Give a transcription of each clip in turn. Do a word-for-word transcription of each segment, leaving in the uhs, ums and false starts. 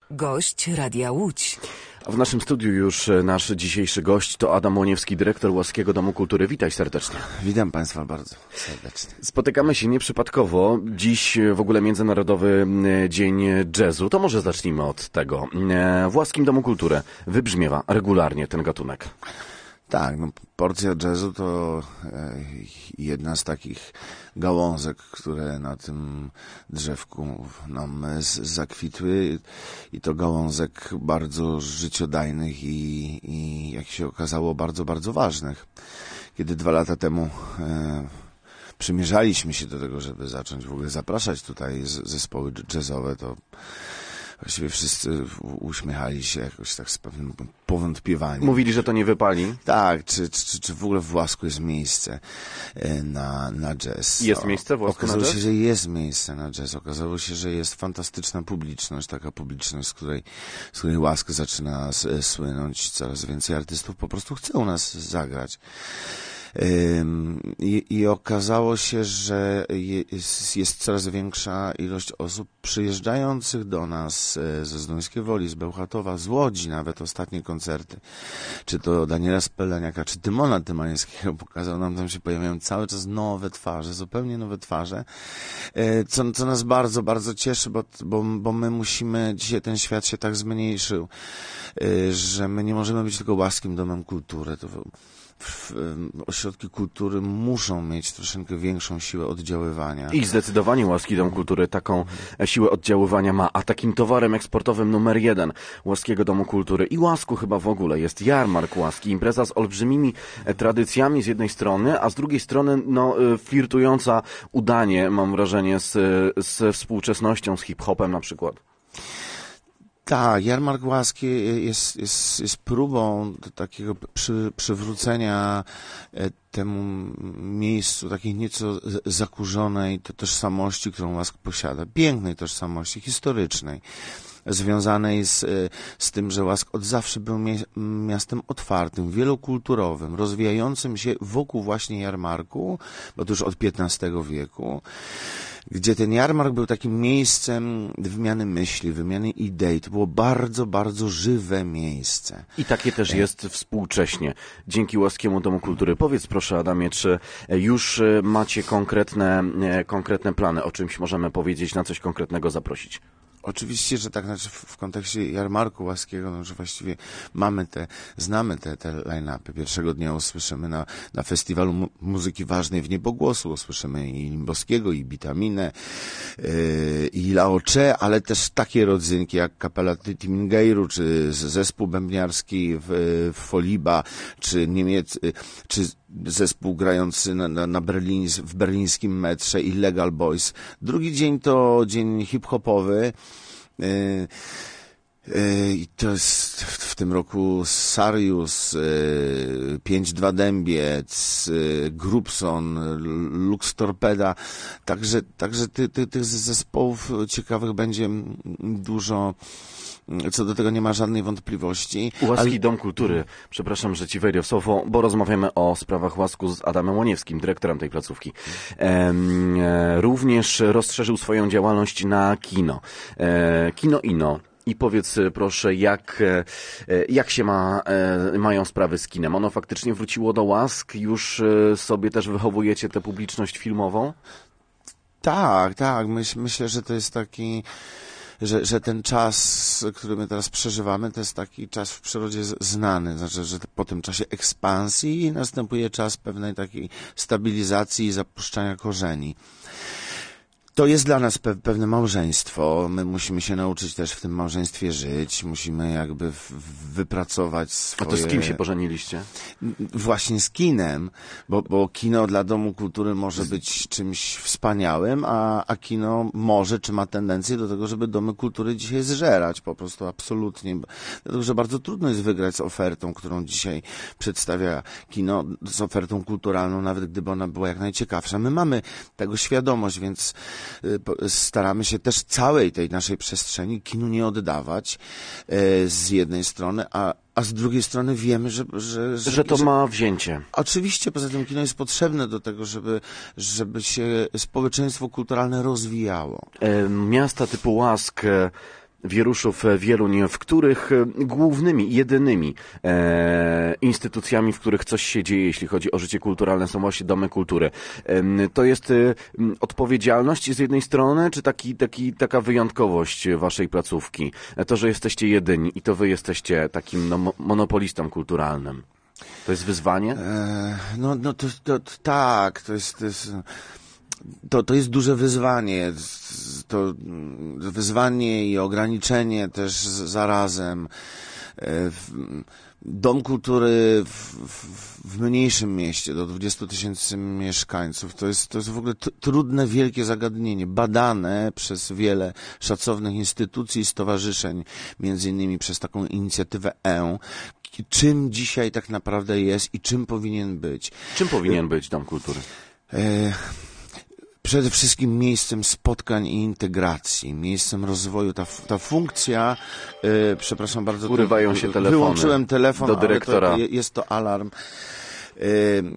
Gość Radia Łódź. A w naszym studiu już nasz dzisiejszy gość to Adam Łoniewski, dyrektor Łaskiego Domu Kultury. Witaj serdecznie. Witam Państwa bardzo serdecznie. Spotykamy się nieprzypadkowo. Dziś w ogóle Międzynarodowy Dzień Jazzu. To może zacznijmy od tego. W Łaskim Domu Kultury wybrzmiewa regularnie ten gatunek. Tak, no, porcja jazzu to e, jedna z takich gałązek, które na tym drzewku nam z, zakwitły i to gałązek bardzo życiodajnych i, i jak się okazało bardzo, bardzo ważnych. Kiedy dwa lata temu e, przymierzaliśmy się do tego, żeby zacząć w ogóle zapraszać tutaj z, zespoły jazzowe, to właściwie wszyscy uśmiechali się jakoś tak z pewnym powątpiewaniem. Mówili, że to nie wypali? Tak, czy, czy, czy w ogóle w Łasku jest miejsce na, na jazz. Jest o, miejsce w Łasku Okazało na się, jazz? że jest miejsce na jazz. Okazało się, że jest fantastyczna publiczność, taka publiczność, z której, z której Łask zaczyna słynąć. Coraz więcej artystów po prostu chce u nas zagrać. I, I okazało się, że jest, jest coraz większa ilość osób przyjeżdżających do nas ze Zduńskiej Woli, z Bełchatowa, z Łodzi, nawet ostatnie koncerty, czy to Daniela Speleniaka, czy Tymona Tymańskiego pokazał nam, tam się pojawiają cały czas nowe twarze, zupełnie nowe twarze, co, co nas bardzo, bardzo cieszy, bo, bo, bo my musimy, dzisiaj ten świat się tak zmniejszył, że my nie możemy być tylko Łaskim Domem Kultury. To ośrodki kultury muszą mieć troszeczkę większą siłę oddziaływania. I zdecydowanie Łaski Dom Kultury taką siłę oddziaływania ma, a takim towarem eksportowym numer jeden Łaskiego Domu Kultury i Łasku chyba w ogóle jest jarmark łaski, impreza z olbrzymimi tradycjami z jednej strony, a z drugiej strony no, flirtująca udanie, mam wrażenie, z, z współczesnością, z hip-hopem na przykład. Tak, jarmark łaski jest, jest, jest próbą takiego przy, przywrócenia temu miejscu takiej nieco zakurzonej tożsamości, którą Łask posiada, pięknej tożsamości historycznej, związanej z, z tym, że Łask od zawsze był miastem otwartym, wielokulturowym, rozwijającym się wokół właśnie jarmarku, bo to już od piętnastego wieku, gdzie ten jarmark był takim miejscem wymiany myśli, wymiany idei. To było bardzo, bardzo żywe miejsce. I takie też jest współcześnie, dzięki Łaskiemu Domu Kultury. Powiedz proszę, Adamie, czy już macie konkretne, konkretne plany, o czymś możemy powiedzieć, na coś konkretnego zaprosić? Oczywiście, że tak, znaczy w kontekście jarmarku łaskiego, no, że właściwie mamy te, znamy te, te line-upy. Pierwszego dnia usłyszymy na, na festiwalu mu muzyki ważnej w Niebogłosu, usłyszymy i Limbowskiego, i Bitaminę, yy, i Laocze, ale też takie rodzynki jak kapela Timingeiru, czy zespół bębniarski w, w Foliba, czy Niemiec, czy zespół grający na, na, na Berlin, w berlińskim metrze i Legal Boys. Drugi dzień to dzień hip-hopowy. Yy, I to jest w, w tym roku Sarius, yy, pięć dwa Dębiec, yy, Grubson, Lux Torpeda. Także, także ty, ty, tych zespołów ciekawych będzie dużo. Co do tego nie ma żadnej wątpliwości. Łaski ale... Dom Kultury, przepraszam, że ci wejdę w słowo, bo rozmawiamy o sprawach Łasku z Adamem Łoniewskim, dyrektorem tej placówki. Ehm, e, również rozszerzył swoją działalność na kino. E, kino Ino. I powiedz proszę, jak, jak się ma, mają sprawy z kinem? Ono faktycznie wróciło do Łask? Już sobie też wychowujecie tę publiczność filmową? Tak, tak. Myśl, myślę, że to jest taki... Że, że ten czas, który my teraz przeżywamy, to jest taki czas w przyrodzie znany. Znaczy, że po tym czasie ekspansji następuje czas pewnej takiej stabilizacji i zapuszczania korzeni. To jest dla nas pe pewne małżeństwo. My musimy się nauczyć też w tym małżeństwie żyć. Musimy jakby w wypracować swoje... A to z kim się pożeniliście? Właśnie z kinem, bo, bo kino dla Domu Kultury może być czymś wspaniałym, a, a kino może, czy ma tendencję do tego, żeby Domy Kultury dzisiaj zżerać. Po prostu absolutnie. Dlatego, że bardzo trudno jest wygrać z ofertą, którą dzisiaj przedstawia kino, z ofertą kulturalną, nawet gdyby ona była jak najciekawsza. My mamy tego świadomość, więc staramy się też całej tej naszej przestrzeni kinu nie oddawać e, z jednej strony, a, a z drugiej strony wiemy, że... Że, że, że to że, ma wzięcie. Oczywiście, poza tym kino jest potrzebne do tego, żeby, żeby się społeczeństwo kulturalne rozwijało. E, miasta typu Łask Wieruszów Wieluń, w których głównymi, jedynymi e, instytucjami, w których coś się dzieje, jeśli chodzi o życie kulturalne, są właśnie domy kultury. E, to jest e, odpowiedzialność z jednej strony, czy taki, taki, taka wyjątkowość waszej placówki? To, że jesteście jedyni i to wy jesteście takim no, monopolistą kulturalnym. To jest wyzwanie? E, no, no to, to, to tak, to jest... To jest... To, to jest duże wyzwanie, to wyzwanie i ograniczenie też zarazem. Dom kultury w, w, w mniejszym mieście, do dwudziestu tysięcy mieszkańców, to jest, to jest w ogóle trudne, wielkie zagadnienie, badane przez wiele szacownych instytucji i stowarzyszeń, między innymi przez taką inicjatywę E, czym dzisiaj tak naprawdę jest i czym powinien być. Czym powinien być Dom Kultury? E Przede wszystkim miejscem spotkań i integracji, miejscem rozwoju. Ta, ta funkcja, yy, przepraszam bardzo, urywają się telefony. Wyłączyłem telefon, do dyrektora. Ale to, jest to alarm. Yy,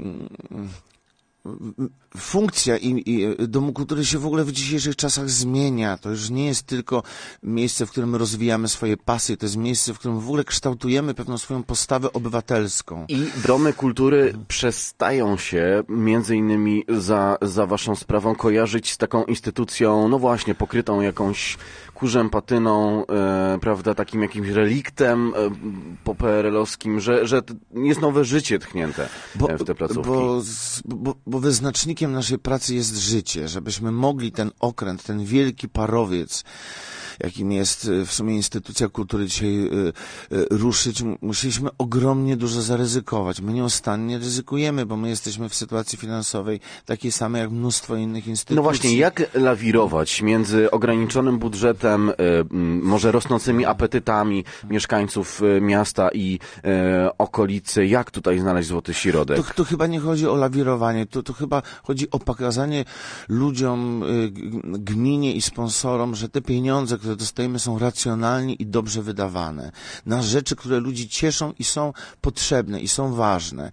Funkcja i, i Domu Kultury się w ogóle w dzisiejszych czasach zmienia. To już nie jest tylko miejsce, w którym rozwijamy swoje pasje, to jest miejsce, w którym w ogóle kształtujemy pewną swoją postawę obywatelską. I domy kultury mhm. przestają się, między innymi za, za waszą sprawą, kojarzyć z taką instytucją, no właśnie, pokrytą jakąś kurzem, patyną, e, prawda, takim jakimś reliktem e, po P R L-owskim, że, że jest nowe życie tchnięte bo, w te placówki. Bo, bo, bo wyznacznikiem naszej pracy jest życie, żebyśmy mogli ten okręt, ten wielki parowiec, jakim jest w sumie instytucja kultury dzisiaj y, y, ruszyć, musieliśmy ogromnie dużo zaryzykować. My nieustannie ryzykujemy, bo my jesteśmy w sytuacji finansowej takiej samej jak mnóstwo innych instytucji. No właśnie, jak lawirować między ograniczonym budżetem, y, może rosnącymi apetytami mieszkańców y, miasta i y, okolicy? Jak tutaj znaleźć złoty środek? To, to chyba nie chodzi o lawirowanie, to, to chyba chodzi o pokazanie ludziom, y, gminie i sponsorom, że te pieniądze, które dostajemy, są racjonalnie i dobrze wydawane na rzeczy, które ludzi cieszą i są potrzebne i są ważne.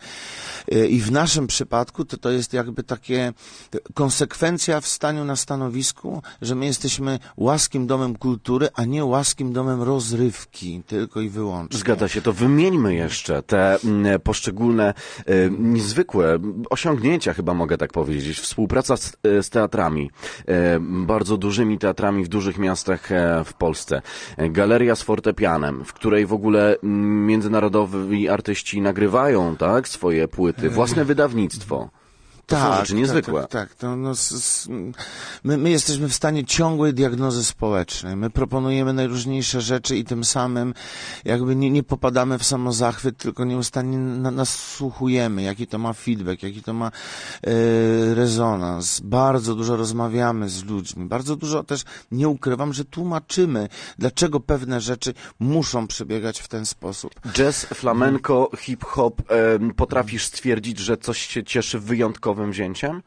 I w naszym przypadku to, to jest jakby takie konsekwencja w staniu na stanowisku, że my jesteśmy łaskim domem kultury, a nie łaskim domem rozrywki, tylko i wyłącznie. Zgadza się, to wymieńmy jeszcze te m, poszczególne e, niezwykłe osiągnięcia, chyba mogę tak powiedzieć. Współpraca z, z teatrami, e, bardzo dużymi teatrami w dużych miastach e, w Polsce. Galeria z fortepianem, w której w ogóle międzynarodowi artyści nagrywają, tak, swoje płyty, własne wydawnictwo. To tak, są rzeczy niezwykłe. Tak, tak, tak. To, no, s, s, my, my jesteśmy w stanie ciągłej diagnozy społecznej. My proponujemy najróżniejsze rzeczy i tym samym jakby nie, nie popadamy w samozachwyt, tylko nieustannie na, nasłuchujemy, jaki to ma feedback, jaki to ma e, rezonans. Bardzo dużo rozmawiamy z ludźmi. Bardzo dużo też, nie ukrywam, że tłumaczymy, dlaczego pewne rzeczy muszą przebiegać w ten sposób. Jazz, flamenco, hip-hop. E, potrafisz stwierdzić, że coś się cieszy wyjątkowo wzięciem?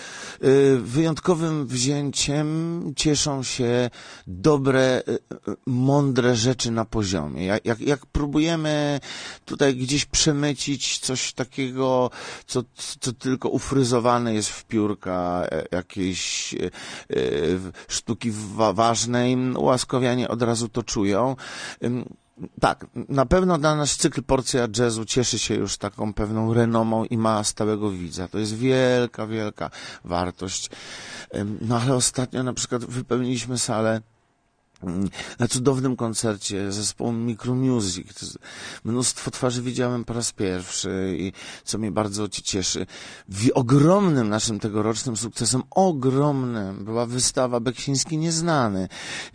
Wyjątkowym wzięciem cieszą się dobre, mądre rzeczy na poziomie. Jak, jak, jak próbujemy tutaj gdzieś przemycić coś takiego, co, co tylko ufryzowane jest w piórka jakiejś sztuki ważnej, ułaskawianie od razu to czują. Tak, na pewno dla nas cykl Porcja Jazzu cieszy się już taką pewną renomą i ma stałego widza. To jest wielka, wielka wartość. No ale ostatnio na przykład wypełniliśmy salę na cudownym koncercie zespołu Micromusic. Mnóstwo twarzy widziałem po raz pierwszy i co mnie bardzo cieszy. Ogromnym naszym tegorocznym sukcesem, ogromnym, była wystawa Beksiński Nieznany.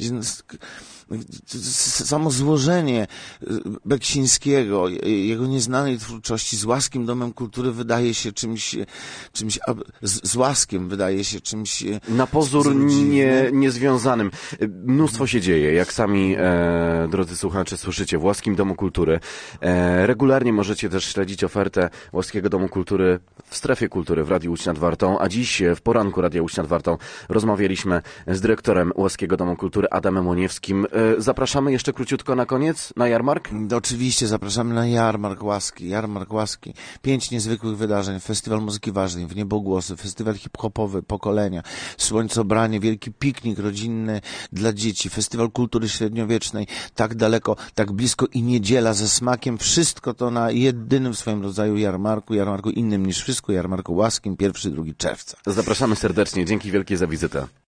Samo złożenie Beksińskiego, jego nieznanej twórczości z Łaskim Domem Kultury wydaje się czymś, czymś z, z Łaskiem wydaje się czymś na pozór nie, niezwiązanym. Mnóstwo się dzieje, jak sami e, drodzy słuchacze słyszycie, w Łaskim Domu Kultury. E, regularnie możecie też śledzić ofertę Łaskiego Domu Kultury w Strefie Kultury w Radiu Łódź nad Wartą, a dziś w poranku Radia Łódź nad Wartą rozmawialiśmy z dyrektorem Łaskiego Domu Kultury Adamem Łoniewskim. E, zapraszamy jeszcze króciutko na koniec na jarmark? Oczywiście zapraszamy na Jarmark Łaski. Jarmark Łaski. Pięć niezwykłych wydarzeń. Festiwal muzyki ważnej, w niebogłosy, festiwal hip-hopowy, pokolenia, słońcobranie, wielki piknik rodzinny dla dzieci, festiwal kultury średniowiecznej, tak daleko, tak blisko i niedziela ze smakiem. Wszystko to na jedynym w swoim rodzaju jarmarku, jarmarku innym niż wszystko, jarmarku łaskim, pierwszy drugi czerwca. Zapraszamy serdecznie. Dzięki wielkie za wizytę.